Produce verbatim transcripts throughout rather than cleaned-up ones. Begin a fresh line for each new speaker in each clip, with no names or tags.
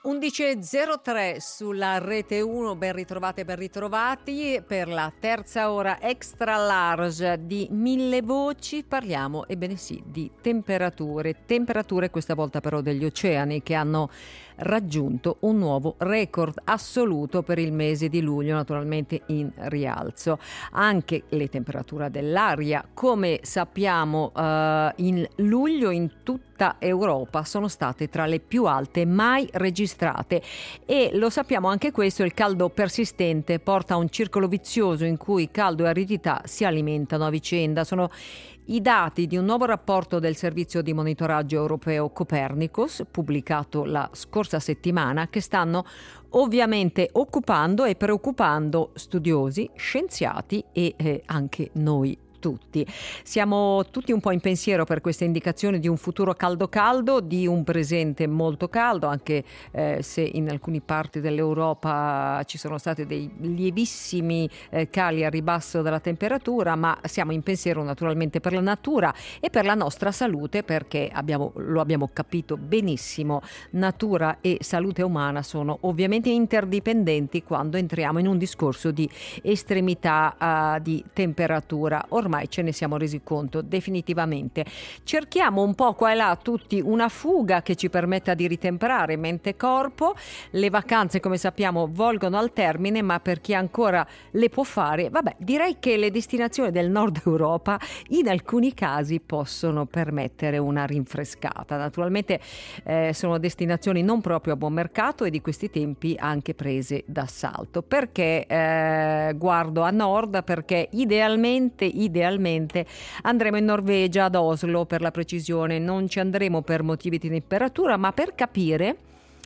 undici e zero tre sulla rete uno, ben ritrovate, ben ritrovati per la terza ora extra large di Mille Voci. Parliamo, ebbene sì, di temperature, temperature questa volta però degli oceani che hanno raggiunto un nuovo record assoluto per il mese di luglio, naturalmente in rialzo. Anche le temperature dell'aria, come sappiamo, eh, in luglio in tutta Europa sono state tra le più alte mai registrate, e lo sappiamo anche questo: il caldo persistente porta a un circolo vizioso in cui caldo e aridità si alimentano a vicenda. Sono i dati di un nuovo rapporto del servizio di monitoraggio europeo Copernicus, pubblicato la scorsa settimana, che stanno ovviamente occupando e preoccupando studiosi, scienziati e eh, anche noi tutti. Siamo tutti un po' in pensiero per queste indicazioni di un futuro caldo caldo, di un presente molto caldo, anche eh, se in alcune parti dell'Europa ci sono stati dei lievissimi eh, cali a ribasso della temperatura, ma siamo in pensiero naturalmente per la natura e per la nostra salute, perché abbiamo, lo abbiamo capito benissimo, natura e salute umana sono ovviamente interdipendenti quando entriamo in un discorso di estremità uh, di temperatura. Ormai ce ne siamo resi conto definitivamente. Cerchiamo un po' qua e là tutti una fuga che ci permetta di ritemperare mente e corpo. Le vacanze, come sappiamo, volgono al termine, ma per chi ancora le può fare, vabbè, direi che le destinazioni del nord Europa in alcuni casi possono permettere una rinfrescata. Naturalmente eh, sono destinazioni non proprio a buon mercato e di questi tempi anche prese d'assalto. Perché eh, guardo a nord? Perché idealmente, idealmente andremo in Norvegia, ad Oslo per la precisione. Non ci andremo per motivi di temperatura, ma per capire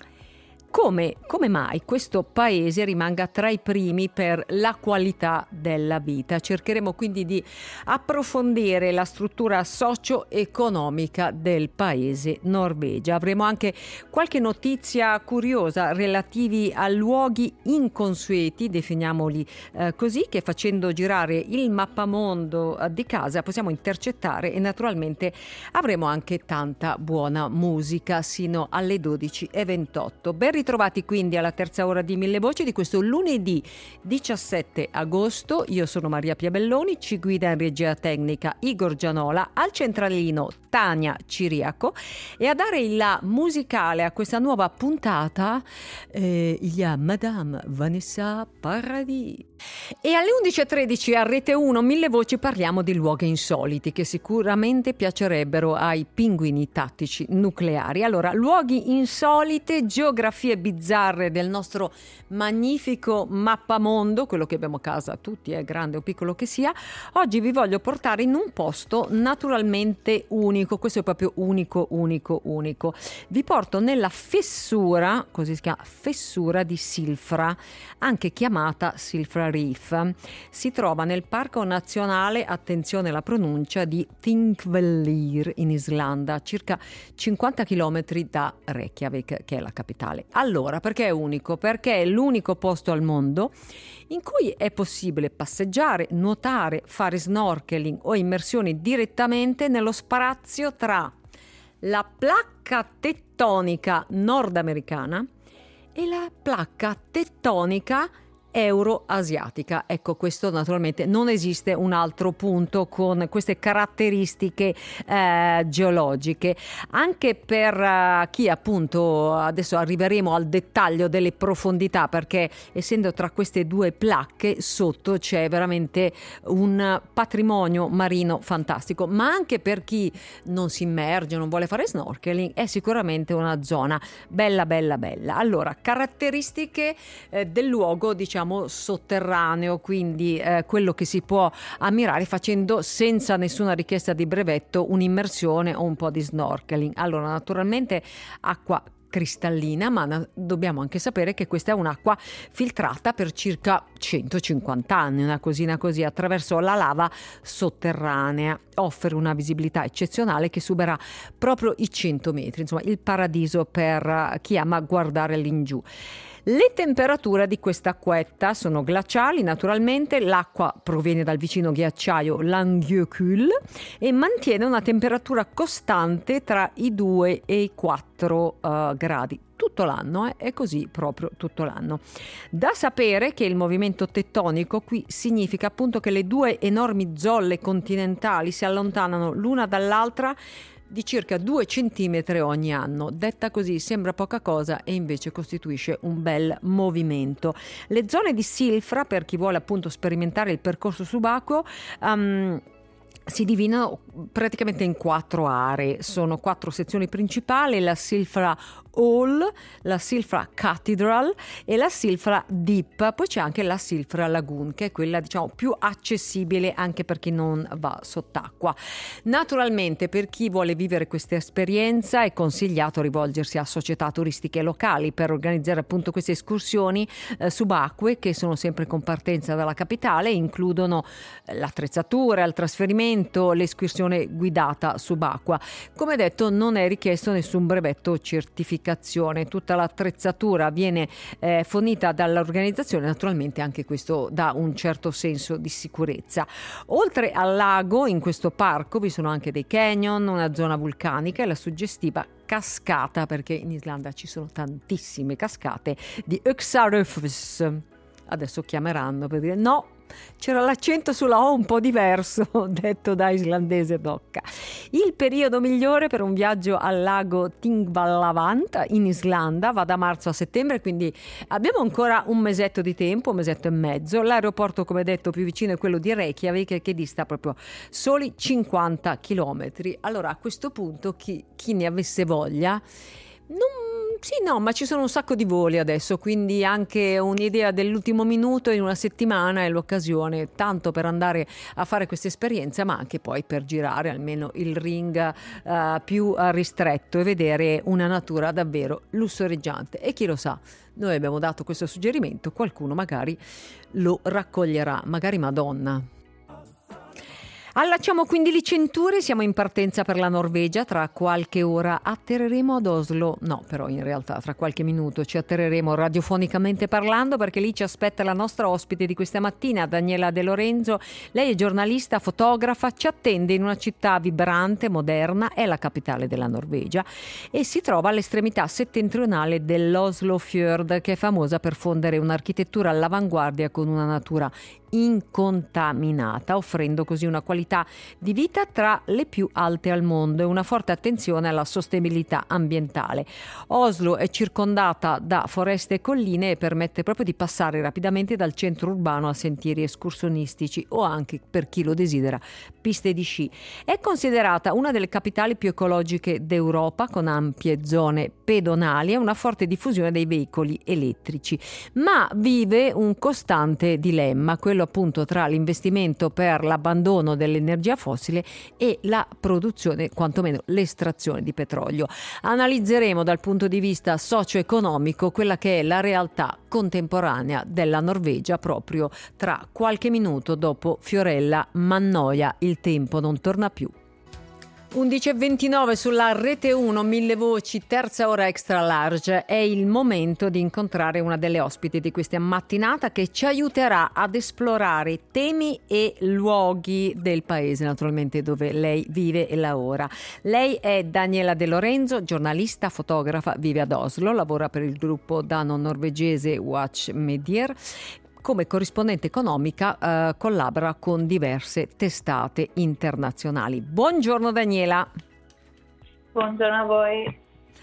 Come, come mai questo paese rimanga tra i primi per la qualità della vita. Cercheremo quindi di approfondire la struttura socio-economica del paese Norvegia. Avremo anche qualche notizia curiosa relativi a luoghi inconsueti, definiamoli eh, così, che facendo girare il mappamondo eh, di casa possiamo intercettare, e naturalmente avremo anche tanta buona musica sino alle dodici e ventotto. Ben ritrovati quindi alla terza ora di Mille Voci di questo lunedì diciassette agosto. Io sono Maria Piabelloni, ci guida in regia tecnica Igor Gianola, al centralino Tania Ciriaco, e a dare il là musicale a questa nuova puntata eh, il y a Madame Vanessa Paradis. E alle undici e tredici a Rete uno Mille Voci parliamo di luoghi insoliti che sicuramente piacerebbero ai pinguini tattici nucleari. Allora, luoghi insolite, geografie bizzarre del nostro magnifico mappamondo, quello che abbiamo a casa tutti, è grande o piccolo che sia. Oggi vi voglio portare in un posto naturalmente unico, questo è proprio unico, unico, unico. Vi porto nella fessura, così si chiama, fessura di Silfra, anche chiamata Silfra Reef. Si trova nel parco nazionale, attenzione alla pronuncia, di Thingvellir in Islanda, circa cinquanta chilometri da Reykjavik, che è la capitale. Allora, perché è unico? Perché è l'unico posto al mondo in cui è possibile passeggiare, nuotare, fare snorkeling o immersioni direttamente nello sparazio tra la placca tettonica nordamericana e la placca tettonica euroasiatica. Ecco, questo naturalmente non esiste un altro punto con queste caratteristiche eh, geologiche. Anche per uh, chi appunto, adesso arriveremo al dettaglio delle profondità, perché essendo tra queste due placche sotto c'è veramente un patrimonio marino fantastico, ma anche per chi non si immerge, non vuole fare snorkeling, è sicuramente una zona bella bella bella. Allora, caratteristiche eh, del luogo, diciamo sotterraneo, quindi eh, quello che si può ammirare facendo senza nessuna richiesta di brevetto un'immersione o un po' di snorkeling. Allora, naturalmente acqua cristallina, ma na- dobbiamo anche sapere che questa è un'acqua filtrata per circa centocinquanta anni, una cosina così, attraverso la lava sotterranea. Offre una visibilità eccezionale che supera proprio i cento metri, insomma il paradiso per chi ama guardare all'ingiù. Le temperature di questa acquetta sono glaciali, naturalmente. L'acqua proviene dal vicino ghiacciaio Langjökull e mantiene una temperatura costante tra i due e i quattro uh, gradi. tutto l'anno, eh? È così proprio tutto l'anno. Da sapere che il movimento tettonico qui significa appunto che le due enormi zolle continentali si allontanano l'una dall'altra di circa due centimetri ogni anno. Detta così sembra poca cosa e invece costituisce un bel movimento. Le zone di Silfra, per chi vuole appunto sperimentare il percorso subacqueo, um, si dividono praticamente in quattro aree. Sono quattro sezioni principali: la Silfra Hall, la Silfra Cathedral e la Silfra Deep. Poi c'è anche la Silfra Lagoon, che è quella diciamo più accessibile anche per chi non va sott'acqua. Naturalmente, per chi vuole vivere questa esperienza è consigliato rivolgersi a società turistiche locali per organizzare appunto queste escursioni eh, subacquee, che sono sempre con partenza dalla capitale. Includono l'attrezzatura, il trasferimento, l'escursione guidata subacquea. Come detto, non è richiesto nessun brevetto certificato. Tutta l'attrezzatura viene eh, fornita dall'organizzazione, naturalmente anche questo dà un certo senso di sicurezza. Oltre al lago, in questo parco vi sono anche dei canyon, una zona vulcanica e la suggestiva cascata, perché in Islanda ci sono tantissime cascate, di Öxaröfs. Adesso chiameranno per dire no, c'era l'accento sulla O un po' diverso, detto da islandese docca. Il periodo migliore per un viaggio al lago Thingvellavant in Islanda va da marzo a settembre, quindi abbiamo ancora un mesetto di tempo, un mesetto e mezzo. L'aeroporto, come detto, più vicino è quello di Reykjavik, che dista proprio soli cinquanta chilometri. Allora, a questo punto chi, chi ne avesse voglia, non Sì, no, ma ci sono un sacco di voli adesso, quindi anche un'idea dell'ultimo minuto in una settimana è l'occasione tanto per andare a fare questa esperienza, ma anche poi per girare almeno il ring uh, più uh, ristretto e vedere una natura davvero lussureggiante. E chi lo sa, noi abbiamo dato questo suggerimento, qualcuno magari lo raccoglierà, magari Madonna. Allacciamo quindi le cinture, siamo in partenza per la Norvegia, tra qualche ora atterreremo ad Oslo, no però in realtà tra qualche minuto ci atterreremo radiofonicamente parlando, perché lì ci aspetta la nostra ospite di questa mattina, Daniela De Lorenzo. Lei è giornalista, fotografa, ci attende in una città vibrante, moderna, è la capitale della Norvegia e si trova all'estremità settentrionale dell'Oslofjord, che è famosa per fondere un'architettura all'avanguardia con una natura incontaminata, offrendo così una qualità di vita tra le più alte al mondo e una forte attenzione alla sostenibilità ambientale. Oslo è circondata da foreste e colline e permette proprio di passare rapidamente dal centro urbano a sentieri escursionistici o anche, per chi lo desidera, piste di sci. È considerata una delle capitali più ecologiche d'Europa, con ampie zone pedonali e una forte diffusione dei veicoli elettrici, ma vive un costante dilemma, quello appunto tra l'investimento per l'abbandono dell'energia fossile e la produzione, quantomeno l'estrazione di petrolio. Analizzeremo dal punto di vista socio-economico quella che è la realtà contemporanea della Norvegia proprio tra qualche minuto dopo Fiorella Mannoia. Il tempo non torna più. undici e ventinove sulla Rete uno, Mille Voci, terza ora extra large. È il momento di incontrare una delle ospiti di questa mattinata che ci aiuterà ad esplorare temi e luoghi del paese, naturalmente, dove lei vive e lavora. Lei è Daniela De Lorenzo, giornalista, fotografa, vive ad Oslo, lavora per il gruppo dano-norvegese Watch Medier. Come corrispondente economica eh, collabora con diverse testate internazionali. Buongiorno Daniela.
Buongiorno a voi.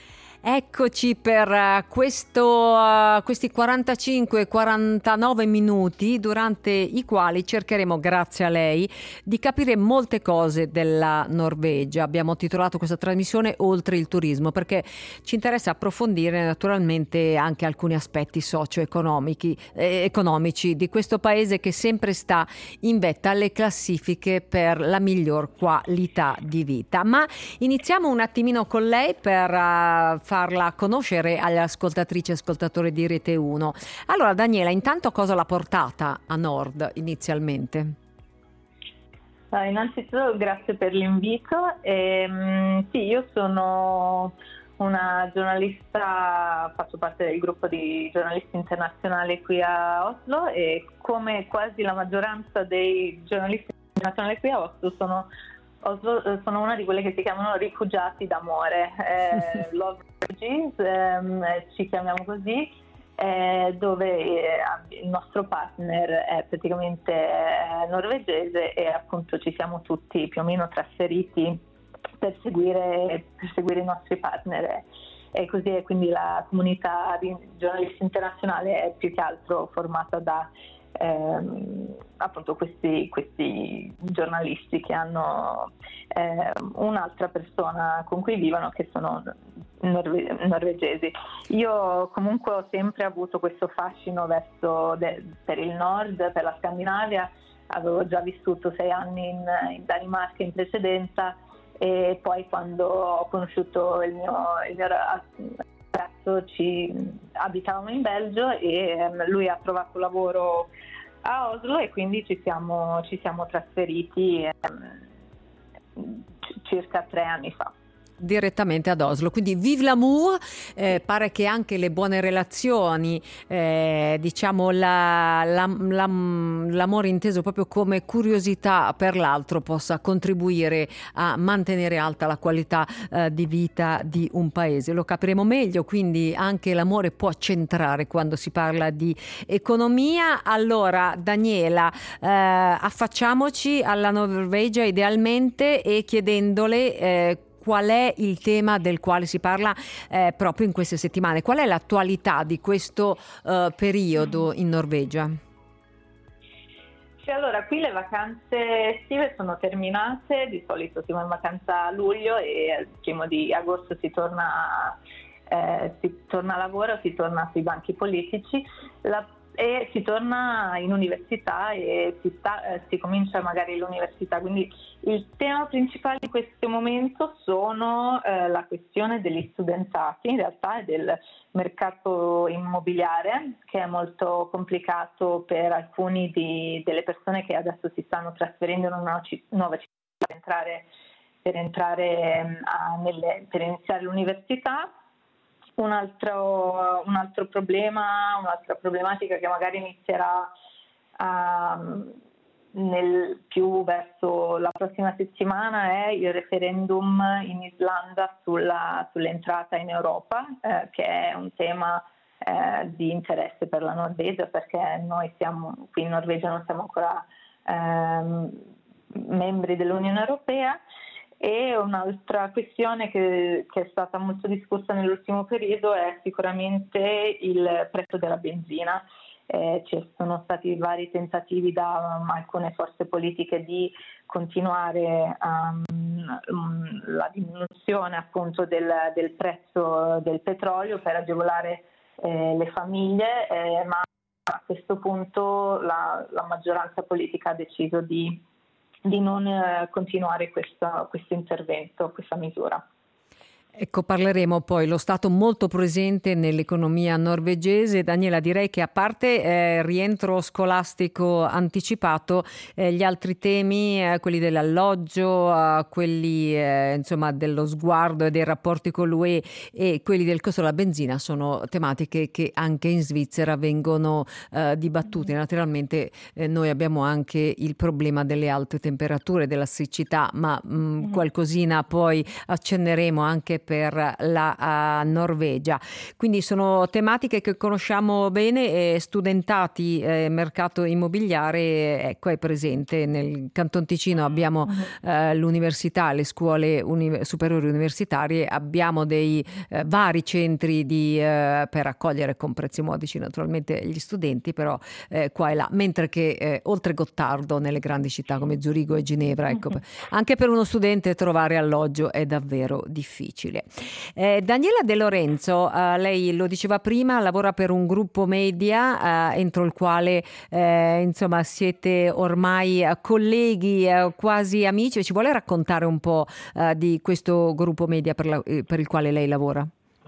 Eccoci per uh, questo, uh, questi quarantacinque quarantanove minuti, durante i quali cercheremo, grazie a lei, di capire molte cose della Norvegia. Abbiamo titolato questa trasmissione Oltre il turismo, perché ci interessa approfondire naturalmente anche alcuni aspetti socio-economici eh, economici di questo paese, che sempre sta in vetta alle classifiche per la miglior qualità di vita. Ma iniziamo un attimino con lei per uh, farla conoscere alle ascoltatrici e ascoltatori di Rete uno. Allora Daniela, intanto cosa l'ha portata a Nord inizialmente?
Uh, innanzitutto grazie per l'invito. E, sì, io sono una giornalista, faccio parte del gruppo di giornalisti internazionali qui a Oslo e come quasi la maggioranza dei giornalisti internazionali qui a Oslo sono Oslo, sono una di quelle che si chiamano rifugiati d'amore, eh, love Refugees, ehm, ci chiamiamo così, eh, dove eh, il nostro partner è praticamente eh, norvegese e appunto ci siamo tutti più o meno trasferiti per seguire, per seguire i nostri partner. E così è, quindi la comunità di giornalisti internazionali è più che altro formata da ehm, appunto questi, questi giornalisti che hanno eh, un'altra persona con cui vivono, che sono norve- norvegesi. Io comunque ho sempre avuto questo fascino verso de- per il nord, per la Scandinavia. Avevo già vissuto sei anni in, in Danimarca in precedenza, e poi quando ho conosciuto il mio, il mio ragazzo ci abitavamo in Belgio e um, lui ha trovato lavoro a Oslo e quindi ci siamo, ci siamo trasferiti um, c- circa tre anni fa.
Direttamente ad Oslo, quindi vive l'amour, eh, pare che anche le buone relazioni, eh, diciamo la, la, la, l'amore inteso proprio come curiosità per l'altro possa contribuire a mantenere alta la qualità eh, di vita di un paese. Lo capiremo meglio, quindi anche l'amore può centrare quando si parla di economia. Allora Daniela, eh, affacciamoci alla Norvegia idealmente e chiedendole eh, qual è il tema del quale si parla eh, proprio in queste settimane? Qual è l'attualità di questo eh, periodo in Norvegia?
Sì, allora qui le vacanze estive sono terminate, di solito si va in vacanza a luglio e al primo di agosto si torna, eh, si torna a lavoro, si torna sui banchi politici. La e si torna in università e si, sta, eh, si comincia magari l'università, quindi il tema principale in questo momento sono eh, la questione degli studentati in realtà e del mercato immobiliare, che è molto complicato per alcuni di, delle persone che adesso si stanno trasferendo in una nuova città per entrare, per, entrare a, nelle, per iniziare l'università. Un altro, un altro problema, un'altra problematica che magari inizierà um, nel più verso la prossima settimana è il referendum in Islanda sulla, sull'entrata in Europa, eh, che è un tema eh, di interesse per la Norvegia, perché noi siamo qui in Norvegia, non siamo ancora ehm, membri dell'Unione Europea. E un'altra questione che, che è stata molto discussa nell'ultimo periodo è sicuramente il prezzo della benzina. Eh, ci sono stati vari tentativi da um, alcune forze politiche di continuare um, um, la diminuzione appunto del, del prezzo del petrolio per agevolare eh, le famiglie, eh, ma a questo punto la, la maggioranza politica ha deciso di di non eh, continuare questa, questo intervento, questa misura.
Ecco, parleremo poi lo Stato molto presente nell'economia norvegese. Daniela, direi che a parte eh, rientro scolastico anticipato, eh, gli altri temi, eh, quelli dell'alloggio, eh, quelli eh, insomma dello sguardo e dei rapporti con l'U E e quelli del costo della benzina sono tematiche che anche in Svizzera vengono eh, dibattute. Naturalmente eh, noi abbiamo anche il problema delle alte temperature, della siccità, ma mh, mm. qualcosina poi accenneremo anche per la uh, Norvegia. Quindi sono tematiche che conosciamo bene e studentati, eh, mercato immobiliare, ecco, è presente. Nel Canton Ticino abbiamo uh, l'università, le scuole uni- superiori universitarie, abbiamo dei uh, vari centri di, uh, per accogliere con prezzi modici naturalmente gli studenti, però eh, qua e là, mentre che eh, oltre Gottardo nelle grandi città come Zurigo e Ginevra, ecco, anche per uno studente trovare alloggio è davvero difficile. Eh, Daniela De Lorenzo, eh, lei lo diceva prima, lavora per un gruppo media eh, entro il quale eh, insomma siete ormai colleghi, eh, quasi amici. Ci vuole raccontare un po' eh, di questo gruppo media per, la, per il quale lei lavora?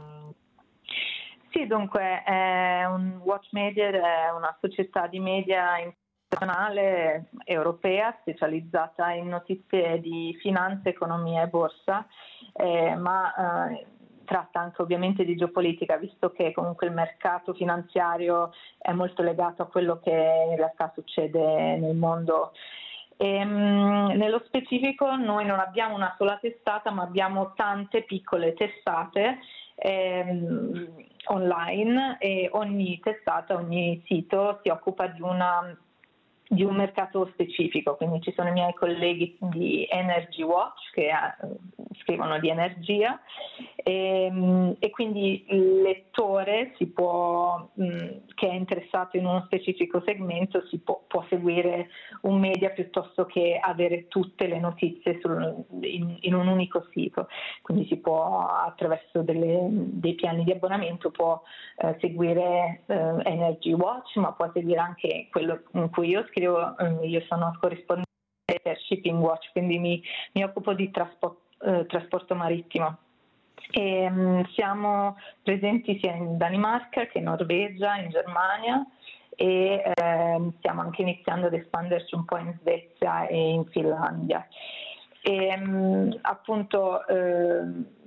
Sì, dunque è un Watch Media, è una società di media internazionale europea specializzata in notizie di finanza, economia e borsa, eh, ma eh, tratta anche ovviamente di geopolitica, visto che comunque il mercato finanziario è molto legato a quello che in realtà succede nel mondo E, mh, nello specifico noi non abbiamo una sola testata, ma abbiamo tante piccole testate ehm, online, e ogni testata, ogni sito si occupa di una di un mercato specifico, quindi ci sono i miei colleghi di Energy Watch che eh, scrivono di energia, e, e quindi il lettore si può, mh, che è interessato in uno specifico segmento, si può, può seguire un media piuttosto che avere tutte le notizie sul, in, in un unico sito. Quindi si può, attraverso delle, dei piani di abbonamento, può eh, seguire eh, Energy Watch, ma può seguire anche quello in cui io scrivo. Io sono corrispondente per Shipping Watch, quindi mi, mi occupo di trasporto, eh, trasporto marittimo. E, um, siamo presenti sia in Danimarca che in Norvegia, in Germania, e eh, stiamo anche iniziando ad espanderci un po' in Svezia e in Finlandia. E, um, appunto eh,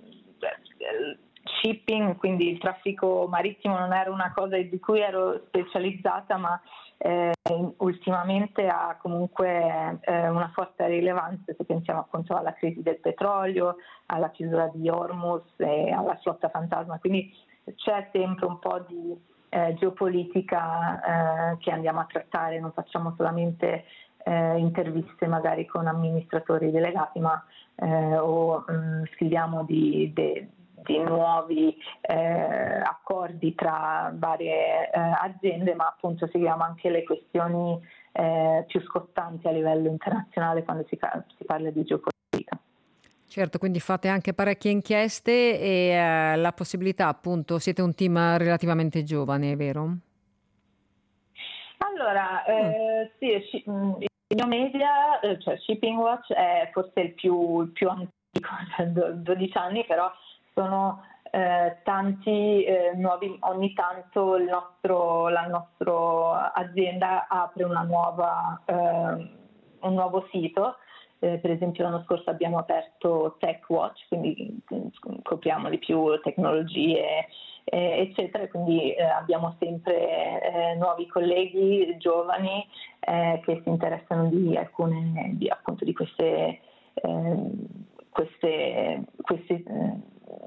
shipping, quindi il traffico marittimo, non era una cosa di cui ero specializzata, ma eh, ultimamente ha comunque eh, una forte rilevanza, se pensiamo appunto alla crisi del petrolio, alla chiusura di Hormuz e alla flotta fantasma, quindi c'è sempre un po' di eh, geopolitica eh, che andiamo a trattare, non facciamo solamente eh, interviste magari con amministratori delegati, ma eh, o mh, scriviamo di, de, di nuovi eh, accordi tra varie eh, aziende, ma appunto seguiamo anche le questioni eh, più scottanti a livello internazionale quando si, si parla di geopolitica.
Certo, quindi fate anche parecchie inchieste e eh, la possibilità, appunto, siete un team relativamente giovane, è vero?
Allora, eh, sì, il mio media, cioè Shipping Watch, è forse il più, il più antico, dodici anni, però sono eh, tanti eh, nuovi, ogni tanto il nostro, la nostra azienda apre una nuova, eh, un nuovo sito. Eh, per esempio l'anno scorso abbiamo aperto Tech Watch, quindi scopriamo di più tecnologie eh, eccetera, quindi eh, abbiamo sempre eh, nuovi colleghi giovani eh, che si interessano di alcune di, appunto di queste eh, queste, questi eh,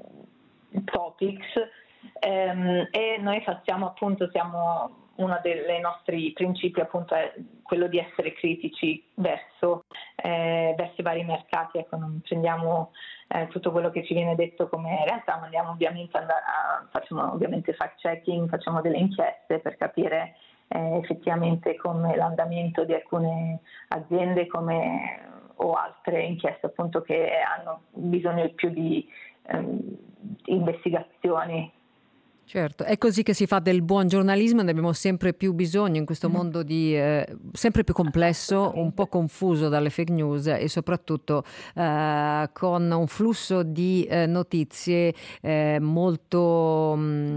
topics ehm, e noi facciamo appunto siamo uno dei nostri principi appunto è quello di essere critici verso, eh, verso i vari mercati, ecco, non prendiamo eh, tutto quello che ci viene detto come realtà, ma andiamo ovviamente a, a, facciamo ovviamente fact checking, facciamo delle inchieste per capire eh, effettivamente come l'andamento di alcune aziende come, o altre inchieste appunto che hanno bisogno più di ehm, investigazioni.
Certo, è così che si fa del buon giornalismo, ne abbiamo sempre più bisogno in questo mondo di, eh, sempre più complesso, un po' confuso dalle fake news e soprattutto eh, con un flusso di eh, notizie eh, molto,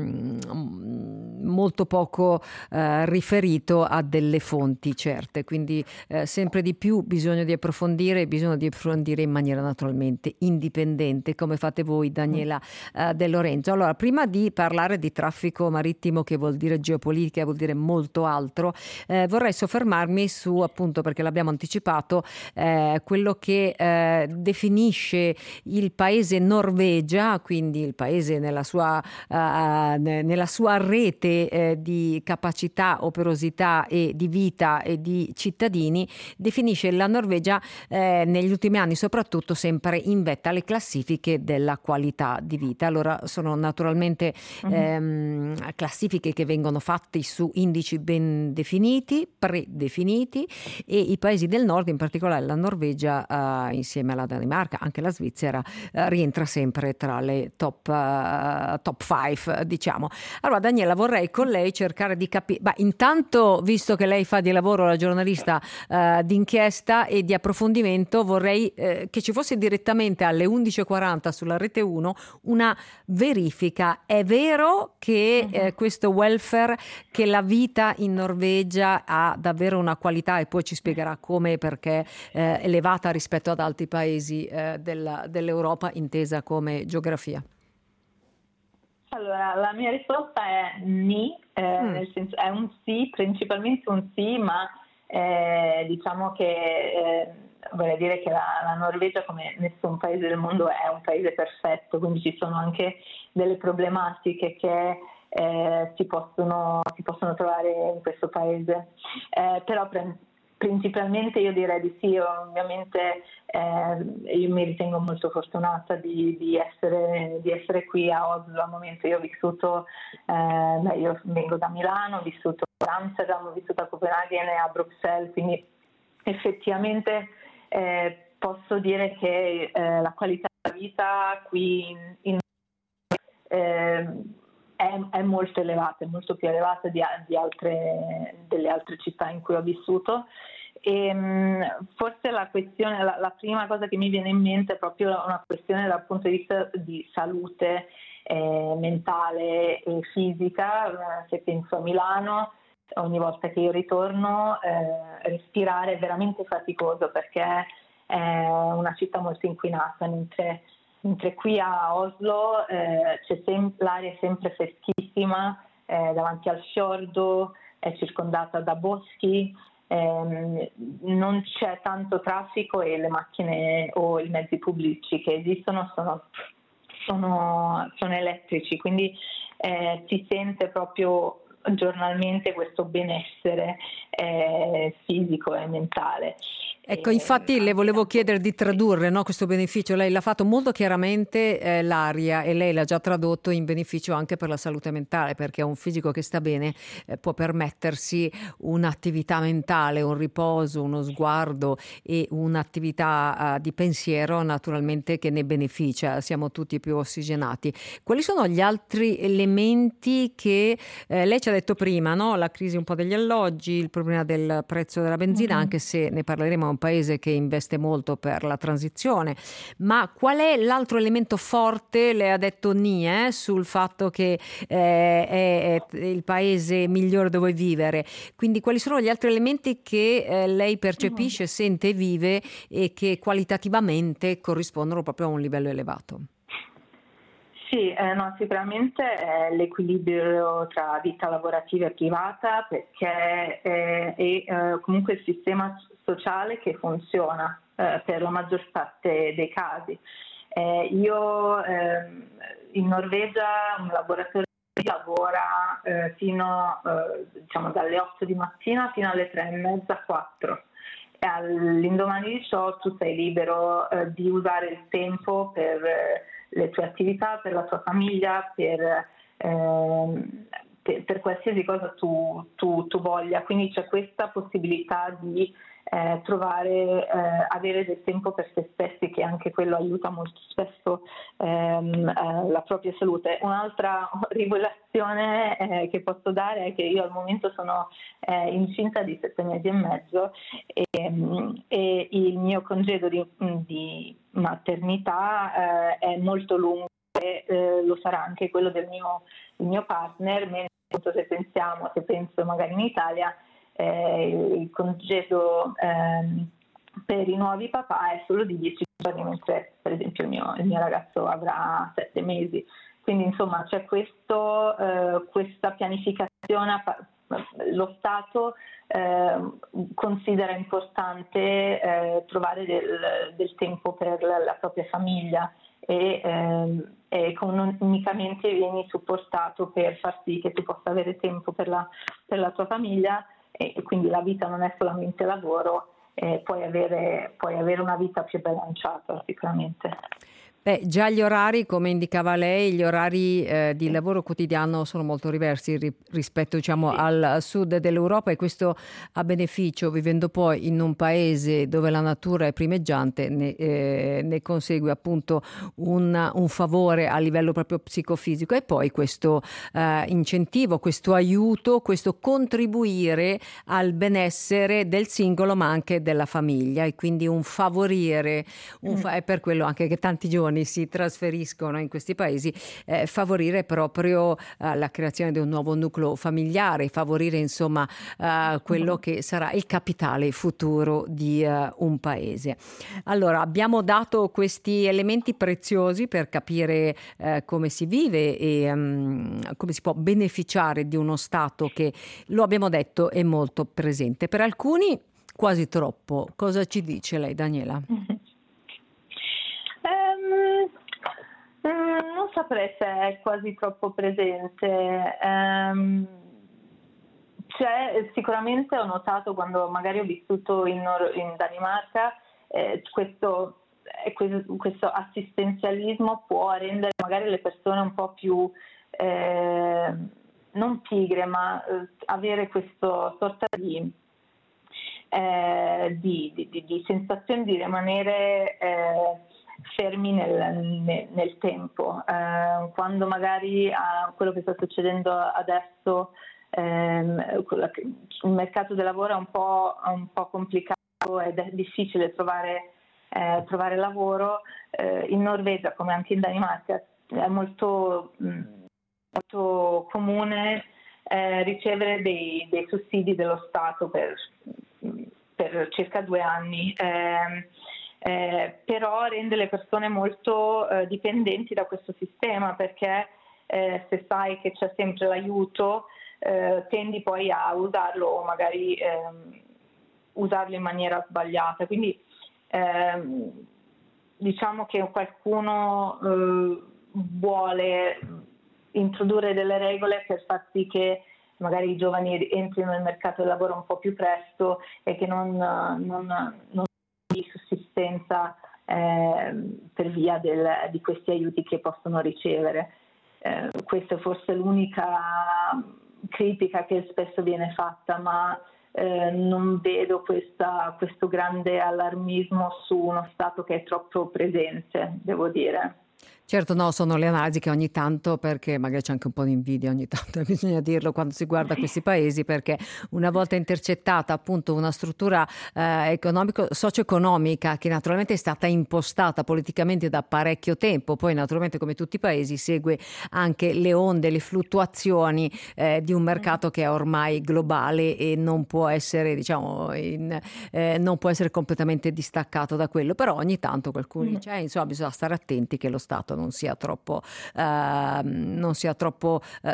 mh, molto poco eh, riferito a delle fonti certe, quindi eh, sempre di più bisogno di approfondire, bisogno di approfondire in maniera naturalmente indipendente, come fate voi, Daniela eh, De Lorenzo. Allora, prima di parlare di traffico marittimo, che vuol dire geopolitica, vuol dire molto altro, eh, vorrei soffermarmi su, appunto, perché l'abbiamo anticipato, eh, quello che eh, definisce il paese Norvegia, quindi il paese nella sua, uh, nella sua rete eh, di capacità, operosità e di vita e di cittadini, definisce la Norvegia eh, negli ultimi anni soprattutto sempre in vetta alle classifiche della qualità di vita. Allora sono naturalmente eh, classifiche che vengono fatte su indici ben definiti, predefiniti, e i paesi del nord, in particolare la Norvegia, eh, insieme alla Danimarca, anche la Svizzera, eh, rientra sempre tra le top uh, top five, diciamo. Allora, Daniela, vorrei con lei cercare di capire, beh, intanto, visto che lei fa di lavoro la giornalista uh, d'inchiesta e di approfondimento, vorrei eh, che ci fosse direttamente alle undici e quaranta sulla Rete uno una verifica. È vero che eh, questo welfare, che la vita in Norvegia ha davvero una qualità, e poi ci spiegherà come e perché eh, elevata rispetto ad altri paesi eh, della, dell'Europa, intesa come geografia?
Allora, la mia risposta è ni, eh, mm. nel senso è un sì, principalmente un sì, ma Eh, diciamo che eh, vorrei dire che la, la Norvegia, come nessun paese del mondo, è un paese perfetto, quindi ci sono anche delle problematiche che eh, si possono, si possono trovare in questo paese, eh, però pre- principalmente io direi di sì. Ovviamente eh, io mi ritengo molto fortunata di, di, essere, di essere qui a Oslo al momento. Io ho vissuto, eh, beh, io vengo da Milano, ho vissuto a Amsterdam, ho vissuto a Copenaghen e a Bruxelles, quindi effettivamente eh, posso dire che eh, la qualità della vita qui in, in eh, è, è molto elevata, è molto più elevata di, di altre, delle altre città in cui ho vissuto. E, mh, forse la questione, la, la prima cosa che mi viene in mente è proprio una questione dal punto di vista di salute eh, mentale e fisica. Se penso a Milano, ogni volta che io ritorno eh, respirare è veramente faticoso perché è una città molto inquinata, mentre, mentre qui a Oslo eh, c'è sem- l'aria è sempre freschissima, eh, davanti al fiordo, è circondata da boschi, ehm, non c'è tanto traffico e le macchine o i mezzi pubblici che esistono sono, sono, sono elettrici, quindi eh, si sente proprio giornalmente questo benessere eh, fisico e mentale.
Ecco, infatti le volevo chiedere di tradurre, no, questo beneficio. Lei l'ha fatto molto chiaramente, eh, l'aria, e lei l'ha già tradotto in beneficio anche per la salute mentale, perché un fisico che sta bene eh, può permettersi un'attività mentale, un riposo, uno sguardo e un'attività eh, di pensiero naturalmente che ne beneficia, siamo tutti più ossigenati. Quali sono gli altri elementi che eh, lei ci ha detto prima, no? La crisi un po' degli alloggi, il problema del prezzo della benzina, mm-hmm. anche se ne parleremo, è un paese che investe molto per la transizione, ma qual è l'altro elemento forte? Lei ha detto ni eh, sul fatto che eh, è, è il paese migliore dove vivere, quindi quali sono gli altri elementi che eh, lei percepisce, sente e vive e che qualitativamente corrispondono proprio a un livello elevato?
Sì, eh, no, sicuramente è l'equilibrio tra vita lavorativa e privata, perché è, è eh, comunque il sistema sociale che funziona eh, per la maggior parte dei casi. Eh, io eh, in Norvegia un lavoratore lavora eh, fino eh, diciamo dalle otto di mattina fino alle tre e mezza, quattro. E all'indomani di ciò tu sei libero eh, di usare il tempo per eh, le tue attività, per la tua famiglia, per, ehm, per, per qualsiasi cosa tu, tu, tu voglia. Quindi c'è questa possibilità di eh, trovare, eh, avere del tempo per se stessi, che anche quello aiuta molto spesso ehm, eh, la propria salute. Un'altra rivelazione eh, che posso dare è che io al momento sono eh, incinta di sette mesi e mezzo e, e il mio congedo di, di maternità eh, è molto lungo e eh, lo sarà anche quello del mio, del mio partner, mentre se pensiamo, se penso magari in Italia, eh, il congedo eh, per i nuovi papà è solo di dieci giorni, mentre per esempio il mio, il mio ragazzo avrà sette mesi. Quindi insomma c'è questo, eh, questa pianificazione. Lo Stato eh, considera importante eh, trovare del, del tempo per la, la propria famiglia e, eh, e economicamente vieni supportato per far sì che tu possa avere tempo per la, per la tua famiglia, e, e quindi la vita non è solamente lavoro, eh, puoi avere, puoi avere una vita più bilanciata sicuramente.
Beh, già gli orari, come indicava lei, gli orari eh, di lavoro quotidiano sono molto diversi ri- rispetto, diciamo, al, al sud dell'Europa, e questo a beneficio, vivendo poi in un paese dove la natura è primeggiante, ne, eh, ne consegue appunto un, un favore a livello proprio psicofisico, e poi questo eh, incentivo, questo aiuto, questo contribuire al benessere del singolo ma anche della famiglia, e quindi un favorire, un fa- è per quello anche che tanti giovani giovani si trasferiscono in questi paesi, eh, favorire proprio eh, la creazione di un nuovo nucleo familiare, favorire insomma eh, quello che sarà il capitale futuro di eh, un paese. Allora, abbiamo dato questi elementi preziosi per capire eh, come si vive e um, come si può beneficiare di uno Stato che, lo abbiamo detto, è molto presente. Per alcuni quasi troppo. Cosa ci dice lei, Daniela?
Um, non saprei se è quasi troppo presente. Um, c'è, sicuramente ho notato quando magari ho vissuto in, Nor- in Danimarca, eh, questo, eh, questo assistenzialismo può rendere magari le persone un po' più eh, non pigre, ma eh, avere questa sorta di, eh, di, di, di sensazione di rimanere eh, fermi nel, nel, nel tempo. Eh, quando magari a quello che sta succedendo adesso, ehm, il mercato del lavoro è un po', un po' complicato ed è difficile trovare, eh, trovare lavoro, eh, in Norvegia come anche in Danimarca è molto, mh, molto comune eh, ricevere dei, dei sussidi dello Stato per, per circa due anni. Eh, Eh, però rende le persone molto eh, dipendenti da questo sistema, perché eh, se sai che c'è sempre l'aiuto eh, tendi poi a usarlo o magari ehm, usarlo in maniera sbagliata. Quindi ehm, diciamo che qualcuno eh, vuole introdurre delle regole per far sì che magari i giovani entrino nel mercato del lavoro un po' più presto e che non, non, non di sussistenza eh, per via del, di questi aiuti che possono ricevere. Eh, questa è forse l'unica critica che spesso viene fatta, ma eh, non vedo questa, questo grande allarmismo su uno Stato che è troppo presente, devo dire.
Certo, no, sono le analisi che ogni tanto, perché magari c'è anche un po' di invidia ogni tanto, bisogna dirlo quando si guarda questi paesi, perché una volta intercettata appunto una struttura eh, economico, socio-economica che naturalmente è stata impostata politicamente da parecchio tempo, poi naturalmente come tutti i paesi segue anche le onde, le fluttuazioni eh, di un mercato che è ormai globale e non può essere, diciamo, in, eh, non può essere completamente distaccato da quello, però ogni tanto qualcuno dice, eh, insomma, bisogna stare attenti che lo Stato non sia troppo, eh, non sia troppo eh,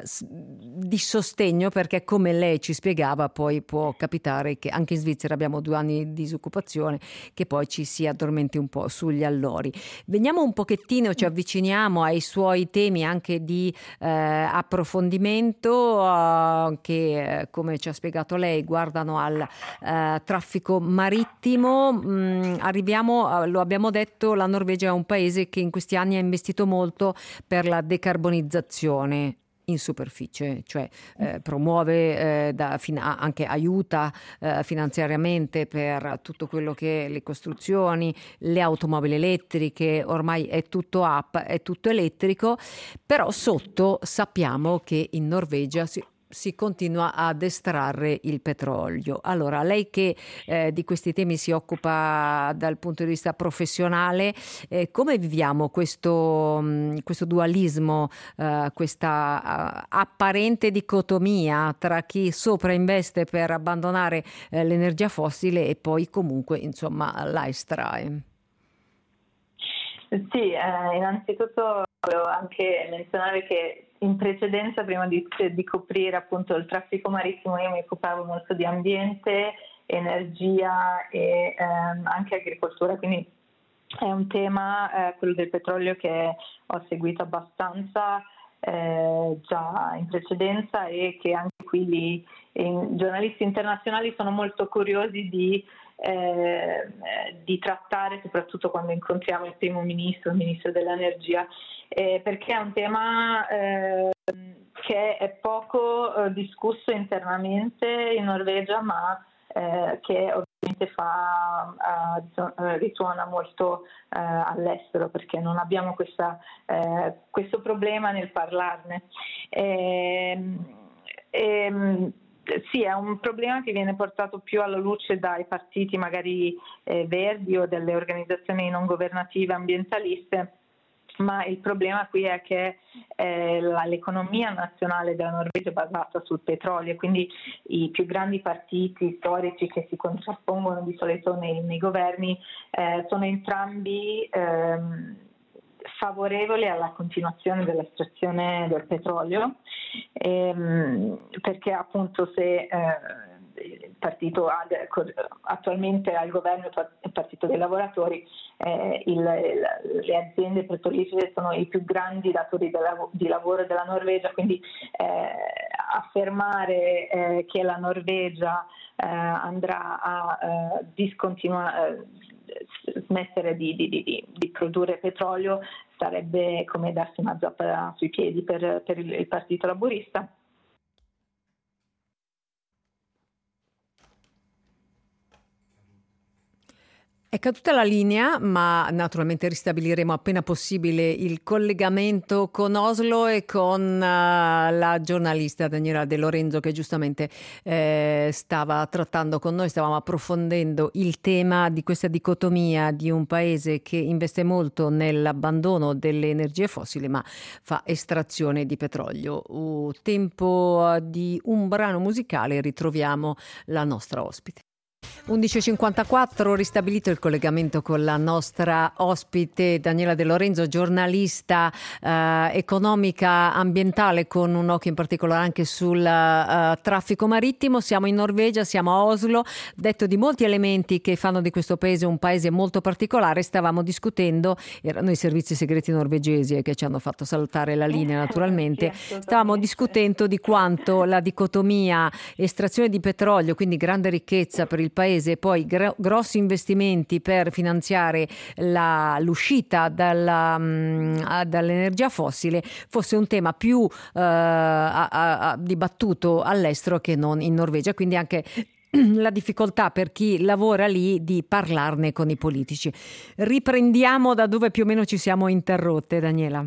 di sostegno, perché come lei ci spiegava poi può capitare che anche in Svizzera abbiamo due anni di disoccupazione, che poi ci si addormenti un po' sugli allori. Veniamo un pochettino, ci avviciniamo ai suoi temi anche di eh, approfondimento eh, che eh, come ci ha spiegato lei guardano al eh, traffico marittimo. Mm, arriviamo, lo abbiamo detto, la Norvegia è un paese che in questi anni ha investito molto per la decarbonizzazione in superficie, cioè eh, promuove, eh, da, fin- anche aiuta eh, finanziariamente per tutto quello che le costruzioni, le automobili elettriche, ormai è tutto app, è tutto elettrico, però sotto sappiamo che in Norvegia si si continua ad estrarre il petrolio. Allora, lei che eh, di questi temi si occupa dal punto di vista professionale, eh, come viviamo questo, mh, questo dualismo, eh, questa uh, apparente dicotomia tra chi soprainveste per abbandonare eh, l'energia fossile e poi comunque, insomma, la estrae?
Sì, eh, innanzitutto volevo anche menzionare che in precedenza, prima di, di coprire appunto il traffico marittimo, io mi occupavo molto di ambiente, energia e ehm, anche agricoltura, quindi è un tema, eh, quello del petrolio, che ho seguito abbastanza eh, già in precedenza e che anche qui i, i giornalisti internazionali sono molto curiosi di Eh, di trattare, soprattutto quando incontriamo il primo ministro, il ministro dell'energia, eh, perché è un tema eh, che è poco eh, discusso internamente in Norvegia, ma eh, che ovviamente fa, eh, risuona molto eh, all'estero, perché non abbiamo questa, eh, questo problema nel parlarne. E, e, Sì, è un problema che viene portato più alla luce dai partiti magari eh, verdi o delle organizzazioni non governative ambientaliste, ma il problema qui è che eh, la, l'economia nazionale della Norvegia è basata sul petrolio, quindi i più grandi partiti storici che si contrappongono di solito nei, nei governi eh, sono entrambi ehm, favorevoli alla continuazione dell'estrazione del petrolio, ehm, perché appunto se eh, il partito attualmente al governo, il Partito dei Lavoratori, eh, il, le aziende petrolifere sono i più grandi datori di lavoro della Norvegia, quindi eh, affermare eh, che la Norvegia eh, andrà a eh, discontinuare, eh, smettere di, di, di, di produrre petrolio sarebbe come darsi una zappa sui piedi per, per il, il Partito Laburista.
È caduta la linea, ma naturalmente ristabiliremo appena possibile il collegamento con Oslo e con uh, la giornalista Daniela De Lorenzo, che giustamente eh, stava trattando con noi. Stavamo approfondendo il tema di questa dicotomia di un paese che investe molto nell'abbandono delle energie fossili ma fa estrazione di petrolio. Uh, tempo di un brano musicale, ritroviamo la nostra ospite. undici e cinquantaquattro, ristabilito il collegamento con la nostra ospite Daniela De Lorenzo, giornalista eh, economica ambientale con un occhio in particolare anche sul uh, traffico marittimo. Siamo in Norvegia, siamo a Oslo, detto di molti elementi che fanno di questo paese un paese molto particolare. Stavamo discutendo, erano i servizi segreti norvegesi che ci hanno fatto saltare la linea naturalmente, stavamo discutendo di quanto la dicotomia estrazione di petrolio, quindi grande ricchezza per il paese, e poi gr- grossi investimenti per finanziare la, l'uscita dalla, mh, dall'energia fossile, fosse un tema più uh, a, a, a dibattuto all'estero che non in Norvegia, quindi anche la difficoltà per chi lavora lì di parlarne con i politici. Riprendiamo da dove più o meno ci siamo interrotte, Daniela.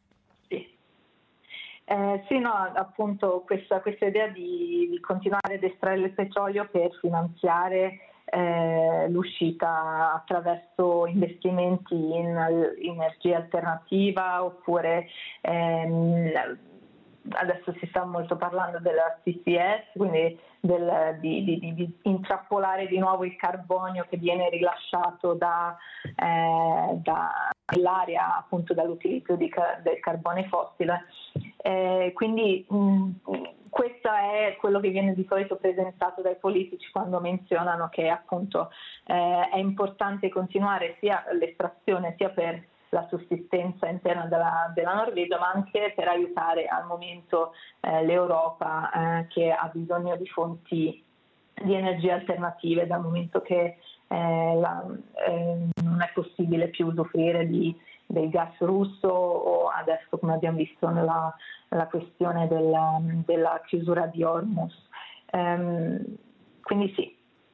Eh, sì, no, appunto questa, questa idea di, di continuare ad estrarre il petrolio per finanziare eh, l'uscita attraverso investimenti in, in energia alternativa, oppure ehm, adesso si sta molto parlando della C C S, quindi del, di, di, di intrappolare di nuovo il carbonio che viene rilasciato da, eh, dall'aria, appunto dall'utilizzo di, del carbone fossile. Eh, quindi mh, questo è quello che viene di solito presentato dai politici quando menzionano che appunto eh, è importante continuare sia l'estrazione sia per la sussistenza interna della, della Norvegia, ma anche per aiutare al momento eh, l'Europa eh, che ha bisogno di fonti di energie alternative, dal momento che eh, la, eh, non è possibile più usufruire di, del gas russo, o adesso, come abbiamo visto, nella, nella questione della, della chiusura di Hormuz. Um, quindi sì.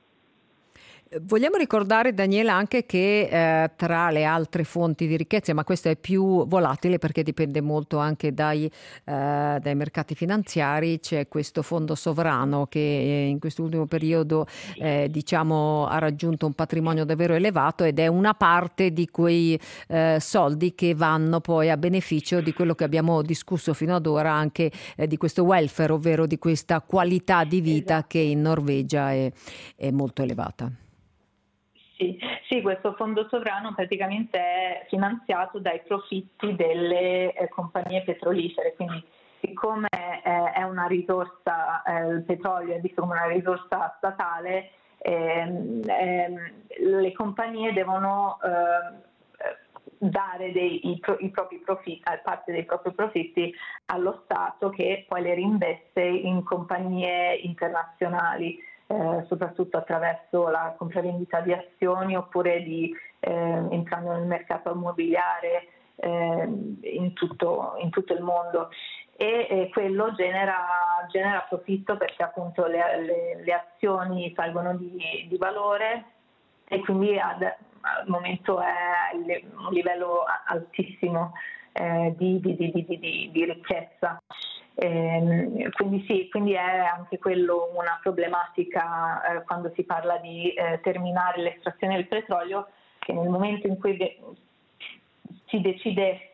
Vogliamo ricordare, Daniela, anche che eh, tra le altre fonti di ricchezza, ma questo è più volatile perché dipende molto anche dai, eh, dai mercati finanziari, c'è questo fondo sovrano che in quest'ultimo periodo eh, diciamo ha raggiunto un patrimonio davvero elevato, ed è una parte di quei eh, soldi che vanno poi a beneficio di quello che abbiamo discusso fino ad ora, anche eh, di questo welfare, ovvero di questa qualità di vita che in Norvegia è, è molto elevata.
Sì, sì, questo fondo sovrano praticamente è finanziato dai profitti delle eh, compagnie petrolifere, quindi siccome eh, è una risorsa, eh, il petrolio è visto come una risorsa statale, ehm, ehm, le compagnie devono eh, dare dei, i, i propri profitti, parte dei propri profitti allo Stato, che poi le reinveste in compagnie internazionali. Eh, soprattutto attraverso la compravendita di azioni, oppure di eh, entrando nel mercato immobiliare eh, in, tutto, in tutto il mondo, e, e quello genera, genera profitto, perché appunto le, le, le azioni salgono di, di valore, e quindi ad, al momento è un livello altissimo eh, di, di, di, di, di, di ricchezza. Eh, quindi sì, quindi è anche quello una problematica eh, quando si parla di eh, terminare l'estrazione del petrolio, che nel momento in cui de- si decidesse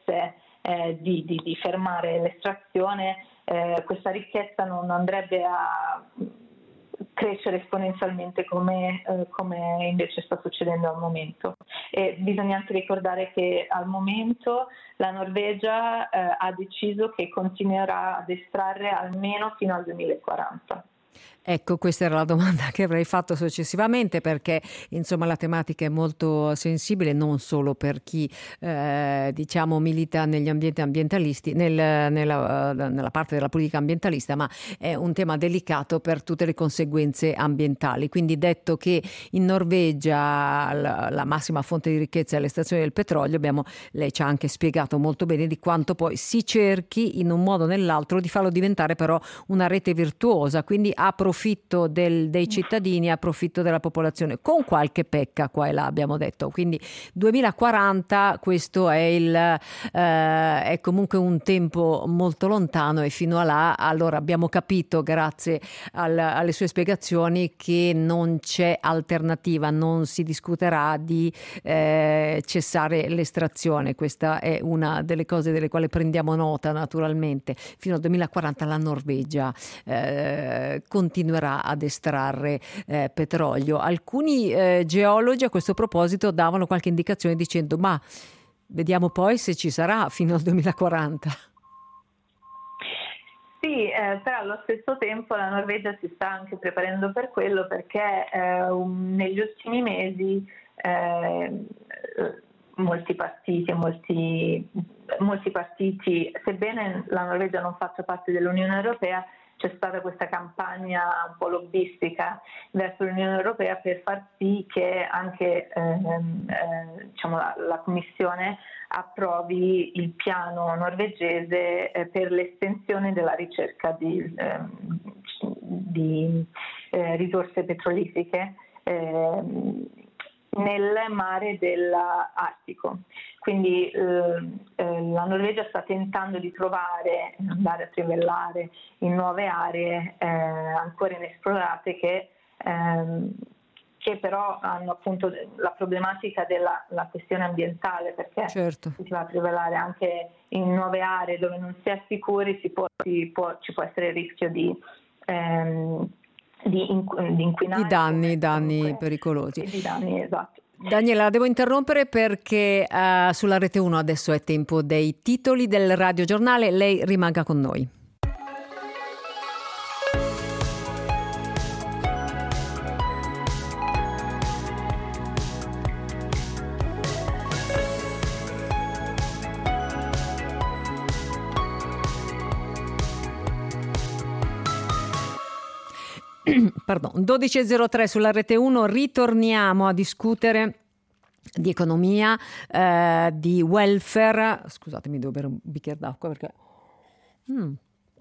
chiedesse eh, di, di, di fermare l'estrazione, eh, questa ricchezza non andrebbe a crescere esponenzialmente come, eh, come invece sta succedendo al momento. E bisogna anche ricordare che al momento la Norvegia eh, ha deciso che continuerà ad estrarre almeno fino al duemilaquaranta.
Ecco, questa era la domanda che avrei fatto successivamente, perché insomma la tematica è molto sensibile, non solo per chi eh, diciamo milita negli ambienti ambientalisti, nel, nella, nella parte della politica ambientalista, ma è un tema delicato per tutte le conseguenze ambientali. Quindi, detto che in Norvegia la, la massima fonte di ricchezza è l'estrazione del petrolio, abbiamo, lei ci ha anche spiegato molto bene di quanto poi si cerchi in un modo o nell'altro di farlo diventare però una rete virtuosa, quindi apro approfitto del, dei cittadini, approfitto della popolazione, con qualche pecca qua e là, abbiamo detto. Quindi duemilaquaranta, questo è il eh, è comunque un tempo molto lontano, e fino a là allora abbiamo capito, grazie al, alle sue spiegazioni, che non c'è alternativa, non si discuterà di eh, cessare l'estrazione. Questa è una delle cose delle quali prendiamo nota, naturalmente. Fino al duemilaquaranta la Norvegia eh, continuerà ad estrarre eh, petrolio. Alcuni eh, geologi a questo proposito davano qualche indicazione dicendo: ma vediamo poi se ci sarà fino al duemilaquaranta.
Sì, eh, però allo stesso tempo la Norvegia si sta anche preparando per quello, perché eh, um, negli ultimi mesi eh, molti partiti, molti, molti partiti, sebbene la Norvegia non faccia parte dell'Unione Europea, c'è stata questa campagna un po' lobbistica verso l'Unione Europea per far sì che anche ehm, eh, diciamo la, la Commissione approvi il piano norvegese eh, per l'estensione della ricerca di, ehm, di eh, risorse petrolifere ehm, nel mare dell'Artico. Quindi eh, eh, la Norvegia sta tentando di trovare, andare a trivellare in nuove aree eh, ancora inesplorate che, ehm, che però hanno appunto la problematica della la questione ambientale, perché
certo.
si va a trivellare anche in nuove aree dove non si è sicuri, si può, si può, ci può essere il rischio di ehm, di, inqu- di inquinare,
di danni, danni
comunque,
pericolosi.
Di danni, esatto.
Daniela, devo interrompere perché uh, sulla Rete uno adesso è tempo dei titoli del radiogiornale. Lei rimanga con noi. Pardon, dodici e zero tre sulla Rete uno, ritorniamo a discutere di economia, eh, di welfare. Scusatemi, devo bere un bicchiere d'acqua perché mm.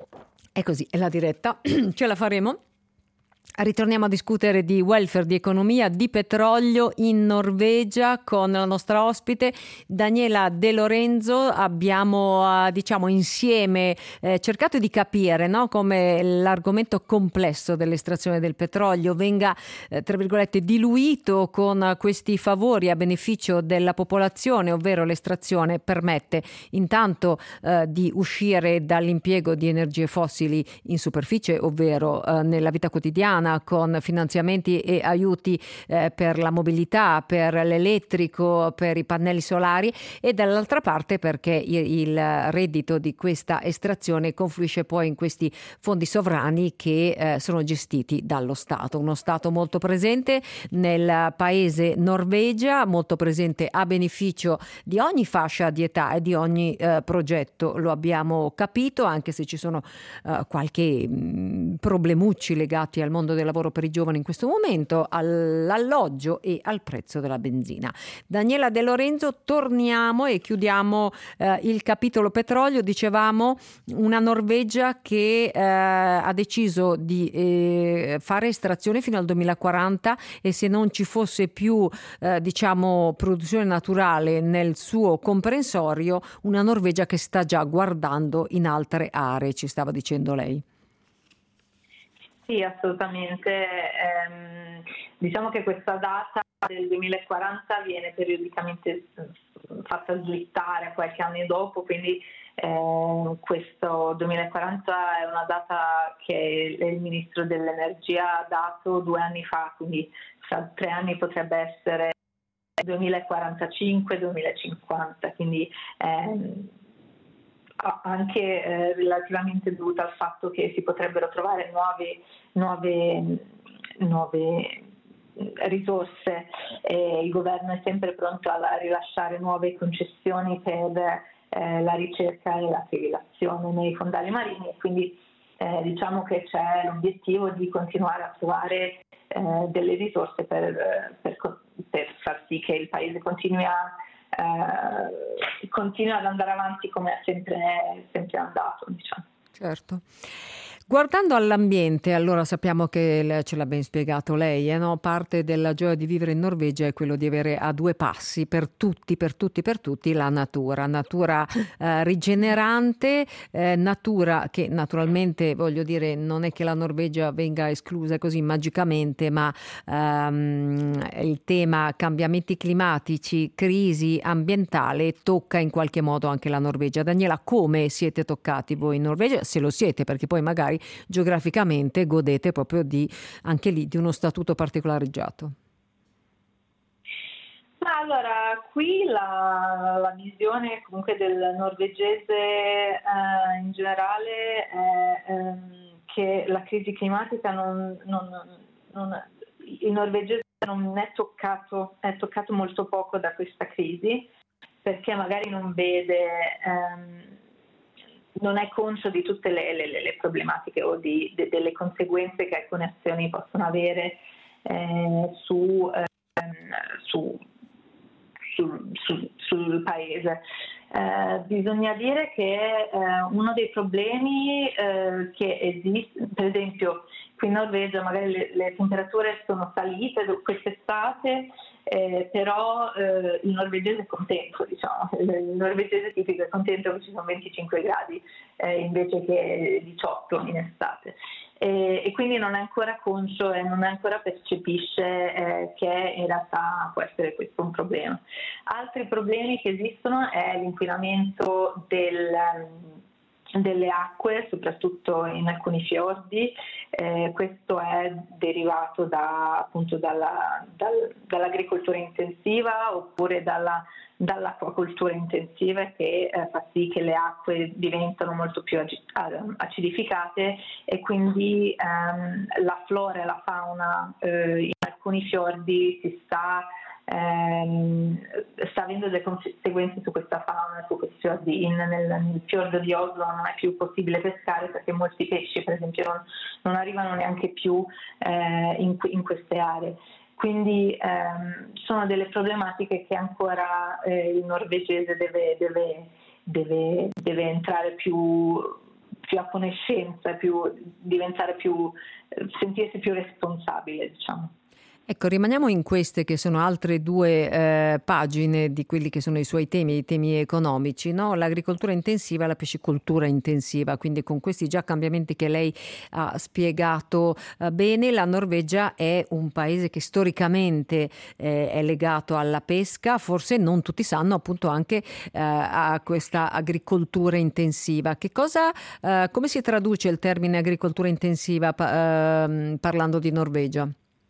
è così, è la diretta, ce la faremo. Ritorniamo a discutere di welfare, di economia, di petrolio in Norvegia con la nostra ospite Daniela De Lorenzo. Abbiamo eh, diciamo insieme eh, cercato di capire, no, come l'argomento complesso dell'estrazione del petrolio venga eh, tra virgolette diluito con questi favori a beneficio della popolazione, ovvero l'estrazione permette intanto eh, di uscire dall'impiego di energie fossili in superficie, ovvero eh, nella vita quotidiana, con finanziamenti e aiuti eh, per la mobilità, per l'elettrico, per i pannelli solari, e dall'altra parte perché il, il reddito di questa estrazione confluisce poi in questi fondi sovrani che eh, sono gestiti dallo Stato. Uno Stato molto presente nel paese Norvegia, molto presente a beneficio di ogni fascia di età e di ogni eh, progetto, lo abbiamo capito, anche se ci sono eh, qualche mh, problemucci legati al mondo del lavoro per i giovani in questo momento, all'alloggio e al prezzo della benzina. Daniela De Lorenzo, torniamo e chiudiamo eh, il capitolo petrolio. Dicevamo una Norvegia che eh, ha deciso di eh, fare estrazione fino al duemilaquaranta, e se non ci fosse più eh, diciamo produzione naturale nel suo comprensorio, una Norvegia che sta già guardando in altre aree, ci stava dicendo lei.
Sì, assolutamente. Ehm, diciamo che questa data del duemilaquaranta viene periodicamente fatta slittare a qualche anno dopo, quindi eh, questo duemilaquaranta è una data che il Ministro dell'Energia ha dato due anni fa, quindi tra tre anni potrebbe essere duemilaquarantacinque duemilacinquanta, quindi ehm, anche eh, relativamente dovuta al fatto che si potrebbero trovare nuove, nuove, nuove risorse, e il governo è sempre pronto a rilasciare nuove concessioni per eh, la ricerca e la trivellazione nei fondali marini, e quindi eh, diciamo che c'è l'obiettivo di continuare a trovare eh, delle risorse per, per, per far sì che il paese continui a Eh, continua ad andare avanti come è sempre, sempre andato, diciamo.
Certo. Guardando all'ambiente, allora sappiamo che ce l'ha ben spiegato lei, eh, no? Parte della gioia di vivere in Norvegia è quello di avere a due passi per tutti, per tutti, per tutti la natura, natura eh, rigenerante, eh, natura che naturalmente, voglio dire, non è che la Norvegia venga esclusa così magicamente, ma ehm, il tema cambiamenti climatici, crisi ambientale tocca in qualche modo anche la Norvegia. Daniela, come siete toccati voi in Norvegia? Se lo siete, perché poi magari geograficamente godete proprio di, anche lì, di uno statuto particolareggiato.
Ma allora, qui la, la visione comunque del norvegese eh, in generale è ehm, che la crisi climatica non, non, non il norvegese non è toccato, è toccato molto poco da questa crisi, perché magari non vede ehm, non è conscio di tutte le, le, le problematiche o di, de, delle conseguenze che alcune azioni possono avere eh, su, eh, su, sul, sul, sul paese. Eh, bisogna dire che eh, uno dei problemi eh, che esiste, per esempio qui in Norvegia magari le, le temperature sono salite quest'estate, Eh, però eh, il norvegese è contento, diciamo, il norvegese tipico è contento che ci sono venticinque gradi eh, invece che diciotto in estate, e, e quindi non è ancora conscio e non ancora percepisce eh, che in realtà può essere questo un problema. Altri problemi che esistono è l'inquinamento del delle acque, soprattutto in alcuni fiordi. Eh, questo è derivato da, appunto dalla, dal, dall'agricoltura intensiva oppure dalla, dall'acquacoltura intensiva, che eh, fa sì che le acque diventano molto più acidificate, e quindi ehm, la flora e la fauna eh, in alcuni fiordi si sta Ehm, sta avendo delle conseguenze su questa fauna, su questi fiordi. In, nel, nel fiordo di Oslo non è più possibile pescare perché molti pesci, per esempio, non, non arrivano neanche più eh, in, in queste aree. Quindi ehm, sono delle problematiche che ancora eh, il norvegese deve, deve, deve, deve entrare più, più a conoscenza, più, diventare più, sentirsi più responsabile, diciamo.
Ecco, rimaniamo in queste che sono altre due eh, pagine di quelli che sono i suoi temi, i temi economici, no? L'agricoltura intensiva e la piscicoltura intensiva, quindi con questi già cambiamenti che lei ha spiegato eh, bene. La Norvegia è un paese che storicamente eh, è legato alla pesca, forse non tutti sanno appunto anche eh, a questa agricoltura intensiva. Che cosa, eh, come si traduce il termine agricoltura intensiva pa- eh, parlando di Norvegia?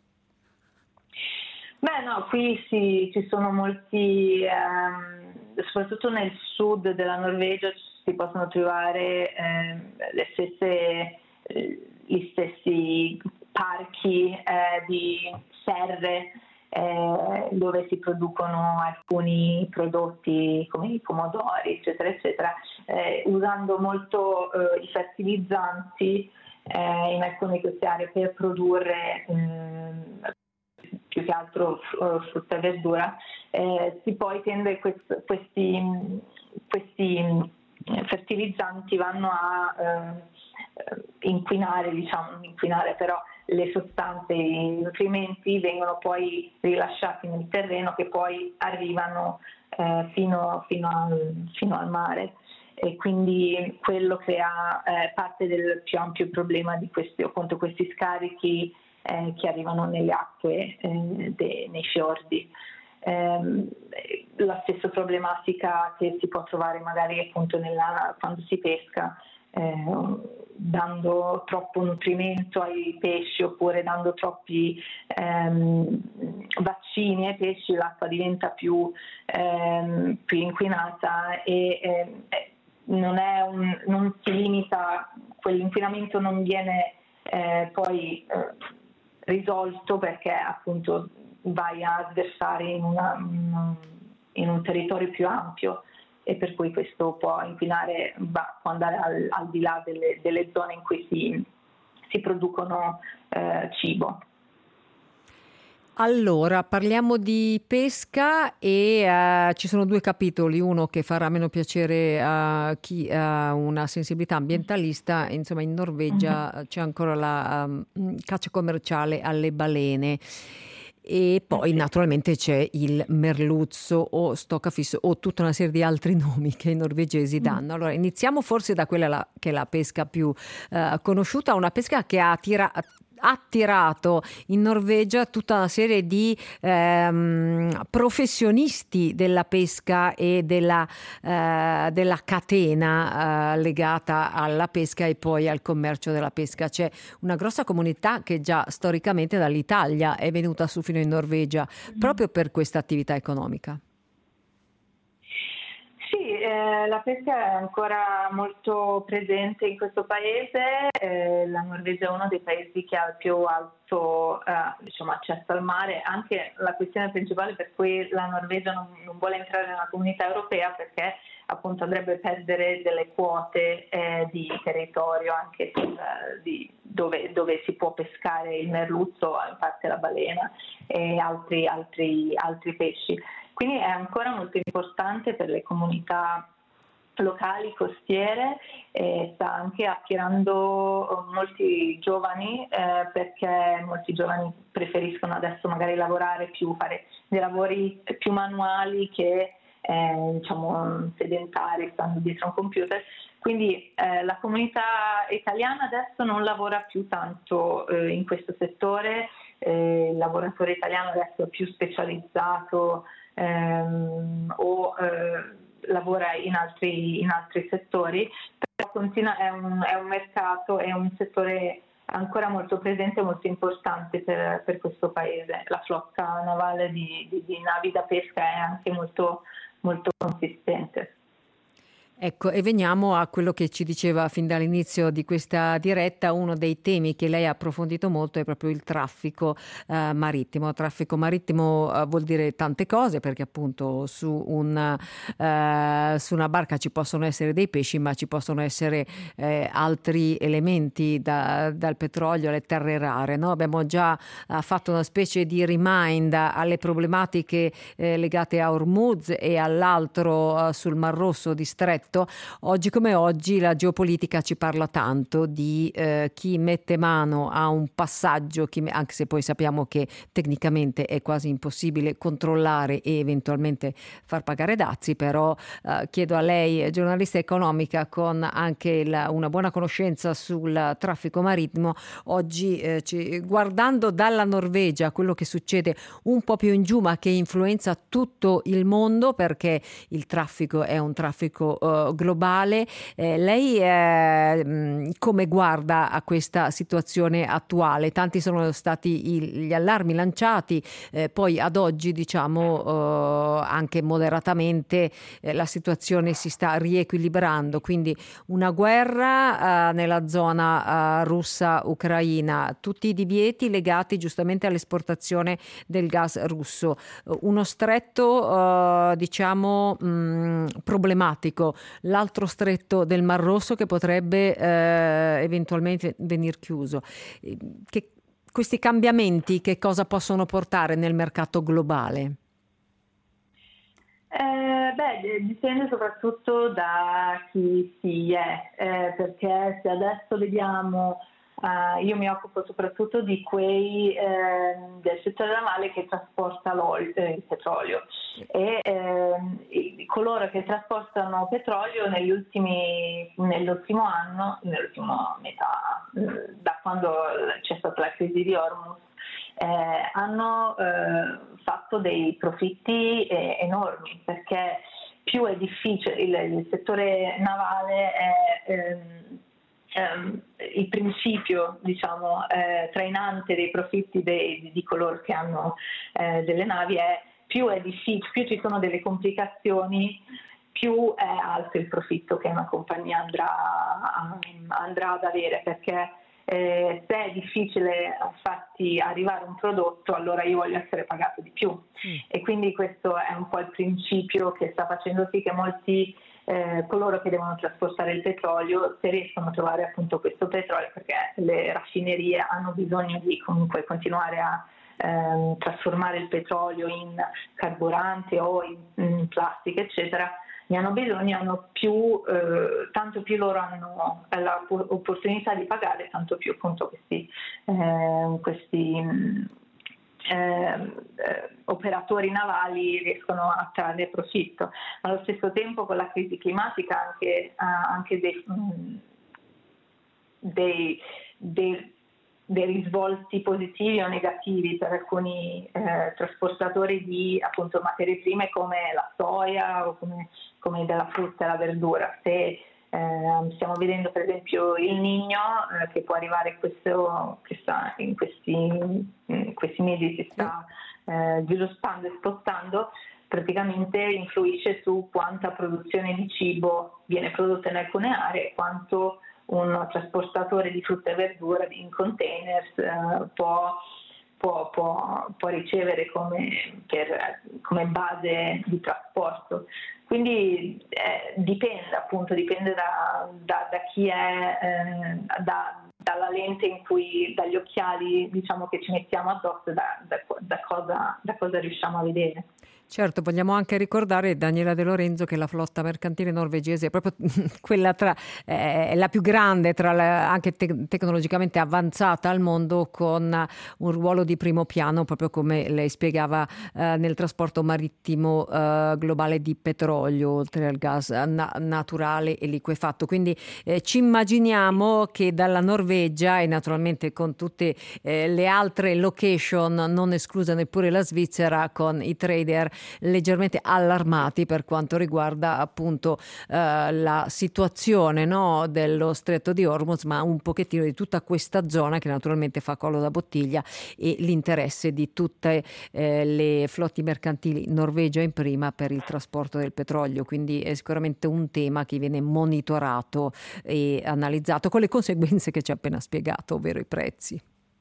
Beh no, qui sì, ci sono molti, ehm, soprattutto nel sud della Norvegia si possono trovare ehm, le stesse, eh, gli stessi parchi eh, di serre eh, dove si producono alcuni prodotti come i pomodori, eccetera, eccetera, eh, usando molto eh, i fertilizzanti eh, in alcune di queste aree per produrre mh, più che altro frutta e verdura. Eh, si poi tende quest, questi, questi fertilizzanti vanno a eh, inquinare, diciamo, non inquinare, però le sostanze, i nutrimenti vengono poi rilasciati nel terreno, che poi arrivano eh, fino, fino, al, fino al mare. e quindi quello crea eh, parte del più ampio problema di questi, appunto, questi scarichi eh, che arrivano nelle acque, eh, de, nei fiordi. Eh, la stessa problematica che si può trovare magari appunto nella, quando si pesca, eh, dando troppo nutrimento ai pesci oppure dando troppi ehm, vaccini ai pesci, l'acqua diventa più, ehm, più inquinata e eh, non, è un, non si limita, quell'inquinamento non viene eh, poi eh, risolto perché appunto vai a sversare in, una, in un territorio più ampio e per cui questo può inquinare, va, può andare al, al di là delle, delle zone in cui si, si producono eh, cibo.
Allora, parliamo di pesca e uh, ci sono due capitoli, uno che farà meno piacere a chi ha una sensibilità ambientalista. Insomma, in Norvegia uh-huh. c'è ancora la um, caccia commerciale alle balene. E poi naturalmente c'è il merluzzo o stoccafisso o tutta una serie di altri nomi che i norvegesi danno. Allora iniziamo forse da quella la, che è la pesca più uh, conosciuta, una pesca che ha attirato attirato in Norvegia tutta una serie di ehm, professionisti della pesca e della, eh, della catena eh, legata alla pesca e poi al commercio della pesca. C'è una grossa comunità che già storicamente dall'Italia è venuta su fino in Norvegia proprio per questa attività economica.
Sì, eh, la pesca è ancora molto presente in questo paese, eh, la Norvegia è uno dei paesi che ha il più alto eh, diciamo, accesso al mare, anche la questione principale per cui la Norvegia non, non vuole entrare nella comunità europea perché appunto andrebbe a perdere delle quote eh, di territorio anche sul, di, dove, dove si può pescare il merluzzo, in parte la balena e altri, altri, altri pesci. Quindi è ancora molto importante per le comunità locali costiere e sta anche attirando molti giovani eh, perché molti giovani preferiscono adesso magari lavorare più, fare dei lavori più manuali che eh, diciamo sedentari, stando dietro a un computer. Quindi eh, la comunità italiana adesso non lavora più tanto eh, in questo settore, eh, il lavoratore italiano adesso è più specializzato ehm, o eh, lavora in altri, in altri settori, però continua, è, un, è un mercato, è un settore ancora molto presente e molto importante per, per questo paese. La flotta navale di, di, di navi da pesca è anche molto, molto consistente.
Ecco, e veniamo a quello che ci diceva fin dall'inizio di questa diretta. Uno dei temi che lei ha approfondito molto è proprio il traffico eh, marittimo. Traffico marittimo eh, vuol dire tante cose, perché appunto su, un, eh, su una barca ci possono essere dei pesci, ma ci possono essere eh, altri elementi, da, dal petrolio alle terre rare, no? Abbiamo già eh, fatto una specie di remind alle problematiche eh, legate a Hormuz e all'altro eh, sul Mar Rosso di stretto. Oggi come oggi la geopolitica ci parla tanto di eh, chi mette mano a un passaggio, chi, anche se poi sappiamo che tecnicamente è quasi impossibile controllare e eventualmente far pagare dazi, però eh, chiedo a lei, giornalista economica con anche la, una buona conoscenza sul traffico marittimo, oggi eh, ci, guardando dalla Norvegia quello che succede un po' più in giù ma che influenza tutto il mondo, perché il traffico è un traffico eh, globale, eh, lei eh, come guarda a questa situazione attuale? Tanti sono stati i, gli allarmi lanciati, eh, poi ad oggi diciamo eh, anche moderatamente eh, la situazione si sta riequilibrando, quindi una guerra eh, nella zona eh, russa-ucraina, tutti i divieti legati giustamente all'esportazione del gas russo, uno stretto eh, diciamo mh, problematico, l'altro stretto del Mar Rosso che potrebbe eh, eventualmente venir chiuso. Che, questi cambiamenti che cosa possono portare nel mercato globale?
Eh, beh, dipende soprattutto da chi si è, eh, perché se adesso vediamo Uh, io mi occupo soprattutto di quei eh, del settore navale che trasporta l'olio, eh, il petrolio e eh, coloro che trasportano petrolio negli ultimi, nell'ultimo anno, nell'ultima metà, eh, da quando c'è stata la crisi di Hormuz, eh, hanno eh, fatto dei profitti eh, enormi, perché più è difficile, il, il settore navale è ehm, ehm, il principio, diciamo, eh, trainante dei profitti dei, di coloro che hanno eh, delle navi è più è difficile, più ci sono delle complicazioni, più è alto il profitto che una compagnia andrà, andrà ad avere, perché Eh, se è difficile farti arrivare un prodotto, allora io voglio essere pagato di più. Mm. E quindi questo è un po' il principio che sta facendo sì che molti eh, coloro che devono trasportare il petrolio, se riescono a trovare appunto questo petrolio, perché le raffinerie hanno bisogno di comunque continuare a ehm, trasformare il petrolio in carburante o in, in plastica eccetera, ne hanno bisogno, hanno più, eh, tanto più loro hanno l'opportunità di pagare, tanto più appunto questi, eh, questi eh, eh, operatori navali riescono a trarre profitto. Allo stesso tempo con la crisi climatica anche, ha anche dei, dei, dei dei risvolti positivi o negativi per alcuni eh, trasportatori di appunto materie prime come la soia o come, come della frutta e la verdura. Se eh, stiamo vedendo per esempio il Niño eh, che può arrivare questo, che sta in questi, in questi mesi si sta eh, sviluppando e spostando, praticamente influisce su quanta produzione di cibo viene prodotta in alcune aree, quanto un trasportatore di frutta e verdura in containers eh, può, può, può, può ricevere come, per, come base di trasporto. Quindi eh, dipende appunto, dipende da, da, da chi è, eh, da, dalla lente in cui, dagli occhiali diciamo che ci mettiamo addosso, da, da, da, cosa, da cosa riusciamo a vedere.
Certo, vogliamo anche ricordare, Daniela De Lorenzo, che la flotta mercantile norvegese è proprio quella tra eh, la più grande, tra la, anche te- tecnologicamente avanzata al mondo, con un ruolo di primo piano, proprio come lei spiegava, eh, nel trasporto marittimo eh, globale di petrolio, oltre al gas na- naturale e liquefatto. Quindi eh, ci immaginiamo che dalla Norvegia, e naturalmente con tutte eh, le altre location, non esclusa neppure la Svizzera, con i trader leggermente allarmati per quanto riguarda appunto eh, la situazione, no, dello stretto di Hormuz, ma un pochettino di tutta questa zona che naturalmente fa collo da bottiglia, e l'interesse di tutte eh, le flotte mercantili, Norvegia in prima, per il trasporto del petrolio. Quindi è sicuramente un tema che viene monitorato e analizzato, con le conseguenze che ci ha appena spiegato, ovvero i prezzi.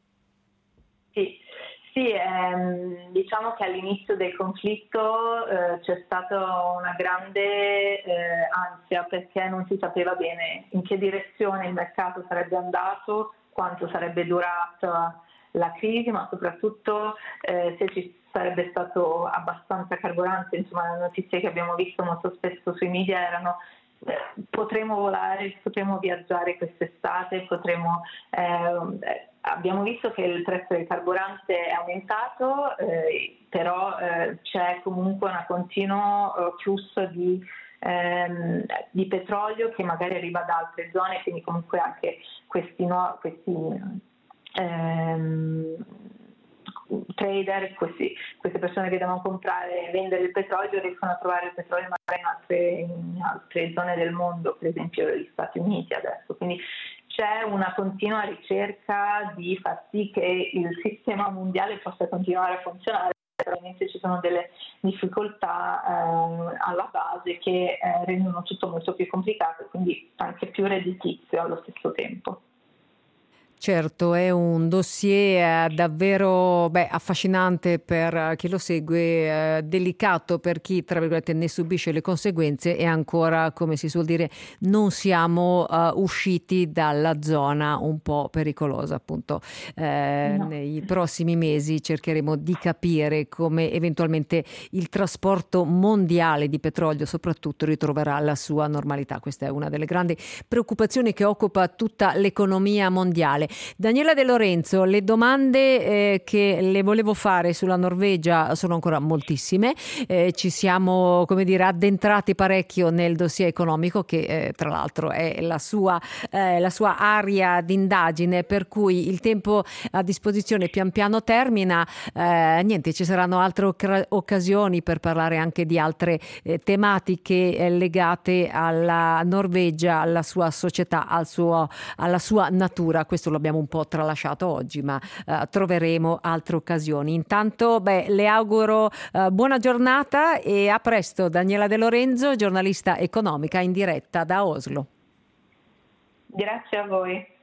Sì. Sì, ehm, diciamo che all'inizio del conflitto eh, c'è stata una grande eh, ansia, perché non si sapeva bene in che direzione il mercato sarebbe andato, quanto sarebbe durata la crisi, ma soprattutto eh, se ci sarebbe stato abbastanza carburante. Insomma, le notizie che abbiamo visto molto spesso sui media erano eh, potremo volare, potremo viaggiare quest'estate, potremo... Eh, Abbiamo visto che il prezzo del carburante è aumentato, eh, però eh, c'è comunque un continuo eh, flusso di, ehm, di petrolio che magari arriva da altre zone, quindi comunque anche questi, no, questi ehm, trader, questi, queste persone che devono comprare e vendere il petrolio riescono a trovare il petrolio magari in altre, in altre zone del mondo, per esempio gli Stati Uniti adesso. Quindi c'è una continua ricerca di far sì che il sistema mondiale possa continuare a funzionare. Ovviamente ci sono delle difficoltà eh, alla base che eh, rendono tutto molto più complicato e quindi anche più redditizio allo stesso tempo.
Certo, è un dossier eh, davvero beh, affascinante per chi lo segue, eh, delicato per chi, tra virgolette, ne subisce le conseguenze, e ancora, come si suol dire, non siamo uh, usciti dalla zona un po' pericolosa, appunto. Eh, no. Nei prossimi mesi cercheremo di capire come eventualmente il trasporto mondiale di petrolio soprattutto ritroverà la sua normalità. Questa è una delle grandi preoccupazioni che occupa tutta l'economia mondiale. Daniela De Lorenzo, le domande eh, che le volevo fare sulla Norvegia sono ancora moltissime, eh, ci siamo, come dire, addentrati parecchio nel dossier economico che eh, tra l'altro è la sua, eh, la sua area d'indagine, per cui il tempo a disposizione pian piano termina. Eh, niente, ci saranno altre oc- occasioni per parlare anche di altre eh, tematiche eh, legate alla Norvegia, alla sua società, al suo, alla sua natura. Questo l'abbiamo un po' tralasciato oggi, ma eh, troveremo altre occasioni. Intanto, beh, le auguro eh, buona giornata e a presto. Daniela De Lorenzo, giornalista economica in diretta da Oslo.
Grazie a voi.